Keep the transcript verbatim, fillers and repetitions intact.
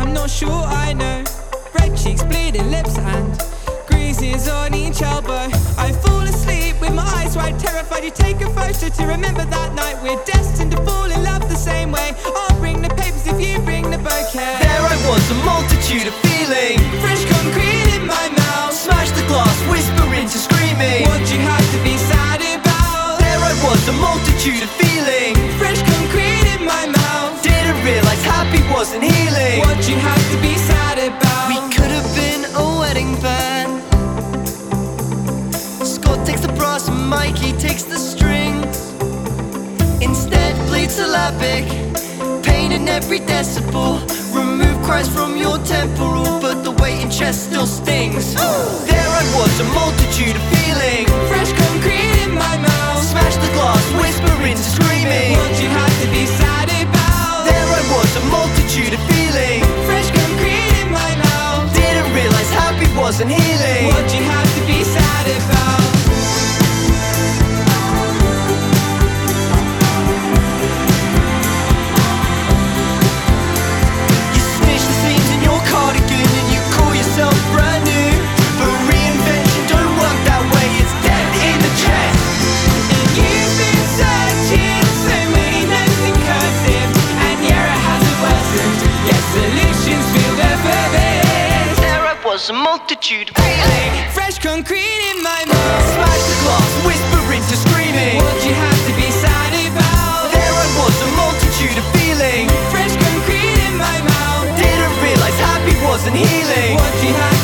I'm not sure I know. Red cheeks, bleeding lips and greases on each elbow. I fall asleep with my eyes wide, terrified you take a photo to remember that night. We're destined to fall in love the same way. I'll bring the papers if you bring the bouquet. There I was, a multitude of feeling, Fresh concrete in my mouth. smash the glass, whisper into screaming. What'd you have to be sad about? There I was, a multitude of feeling, Fresh concrete in my mouth. didn't realize happy wasn't healing. What'd you have to be sad about? We could have been a wedding band. Scott takes the brass and Mikey takes the strings. Instead played syllabic, pain in every decibel. Remove cries from your temporal, but the weight in chest still stings. There I was, a multitude of feeling, Fresh concrete in my mouth. smash the glass, whisper into screaming. What'd you have to be sad about? There I was, a multitude of feeling, Fresh concrete in my mouth. didn't realize happy wasn't healing. What'd you have to be sad about? You stitch the seams in your cardigan and you call yourself brand new. But reinvention don't work that way, it's death in the chest. And you've been searching so many notes in cursive, and yeah, it hasn't worsened. Yes, solutions feel there for this. There I was, a multitude of feeling, Fresh concrete in my mouth. smash the glass, whisper into screaming. What'd you have to be sad about? There I was, a multitude of feeling, Fresh concrete in my mouth. didn't realize happy wasn't healing. What'd you have